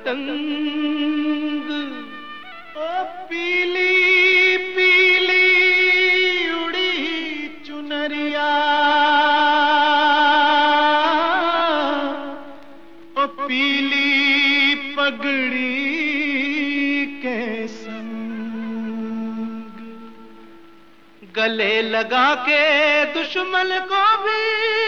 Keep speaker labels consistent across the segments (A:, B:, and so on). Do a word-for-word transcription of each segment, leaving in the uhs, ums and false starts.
A: पतंग। ओ पीली पीली उड़ी चुनरिया, ओ पीली पगड़ी के संग, गले लगा के दुश्मन को भी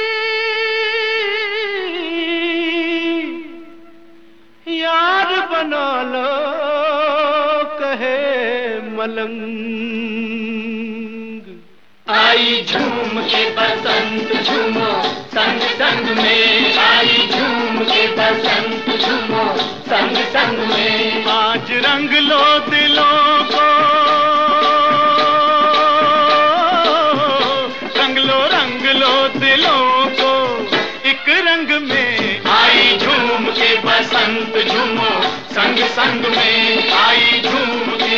A: यार बना लो कहे मलंग।
B: आई झूम के बसंत झूमो संग संग में, आई झूम के बसंत झूमो संग संग में।
A: आज रंग लो दिलों को, रंग लो रंग लो दिलों को एक रंग में।
B: आई झूम के बसंत झूमो संग संग में, आई झूम के।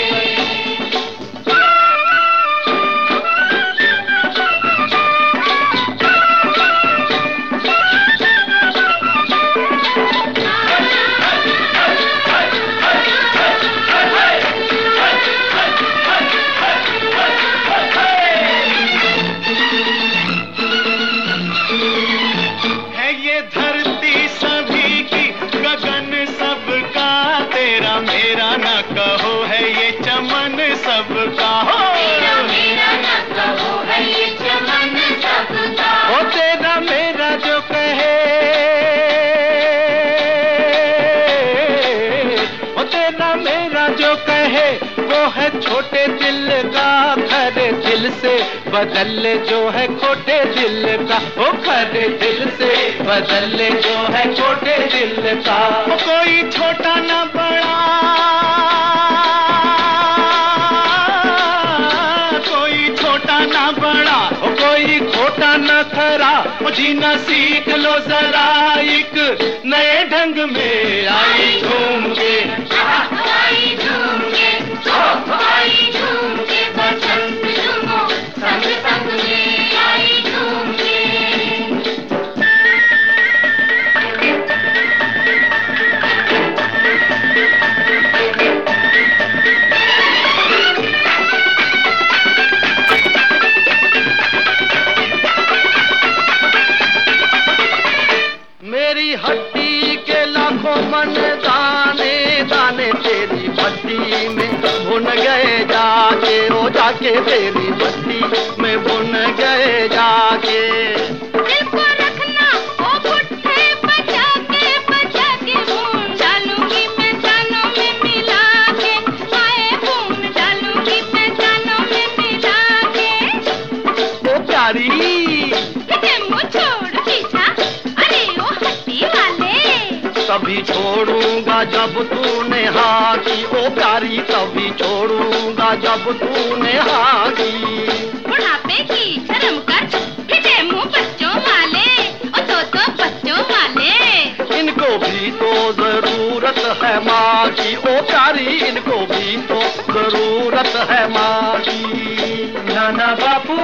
A: कहो है ये चमन सबका हो,
B: तेरा मेरा न कहो है ये चमन सबका।
A: हो तेरा मेरा जो कहे, हो तेरा मेरा जो कहे वो है छोटे दिल का। खरे दिल से बदल ले जो है खोटे दिल का, वो खरे दिल से बदल ले जो है छोटे दिल का। वो कोई छोटा ना बड़ा, ना बड़ा ओ कोई खोटा न खरा, ओ जीना सीख लो जरा एक नए ढंग में। आई झूम के,
B: आई झूम के, आई झूम के बसंत झूमो संग संग में, आई झूम के।
A: मेरी हड्डी के लाखों मन दाने दाने तेरी भट्टी में भुन गए जाके, ओ जाके तेरी भट्टी में भुन गए जाके।
C: दिल को रखना ओ पुट्ठे बचा के, बचा के भून डालूंगी मैं जानों में मिला के, आए भून डालूंगी मैं जानों में मिला के।
A: ओ प्यारी तभी छोड़ूंगा जब तूने हाँ की, ओ प्यारी तभी छोड़ूंगा जब तूने हाँ की।
C: बुढ़ापे की शर्म कर फिटे मुंह बच्चों वाले, ओ तो तो बच्चों वाले।
A: इनको भी तो जरूरत है माँ की, ओ प्यारी इनको भी तो जरूरत है माँ की। नाना बापू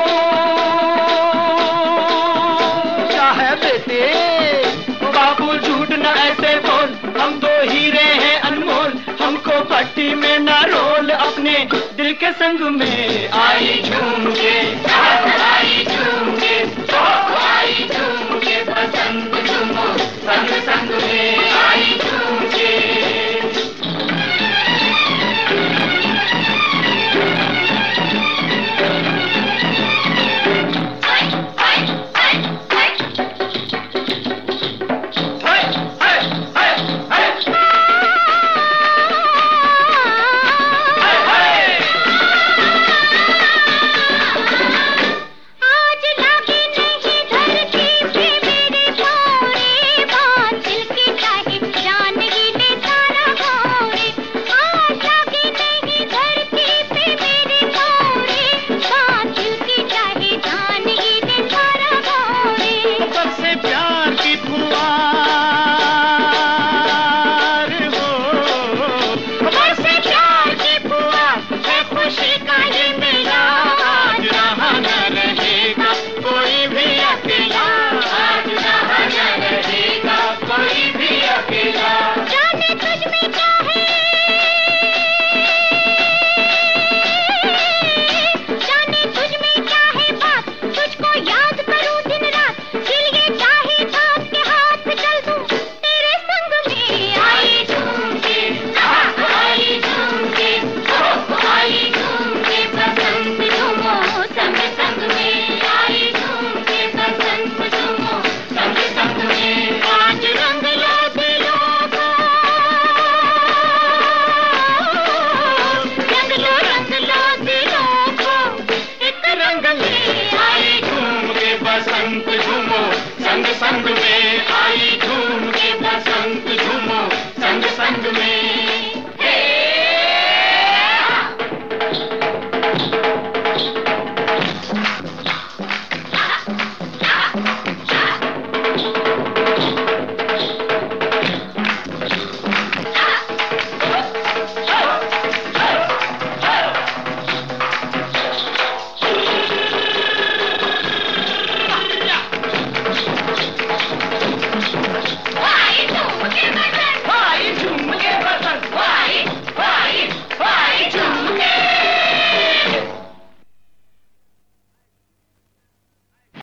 A: क्या है बेटे, बाबू झूठ न ऐसे बोल, हम दो हीरे हैं अनमोल, हमको पट्टी में न रोल अपने दिल के संग में।
B: आई झूम के, आई झूम के, आई झूम के बसंत झूमो संग संग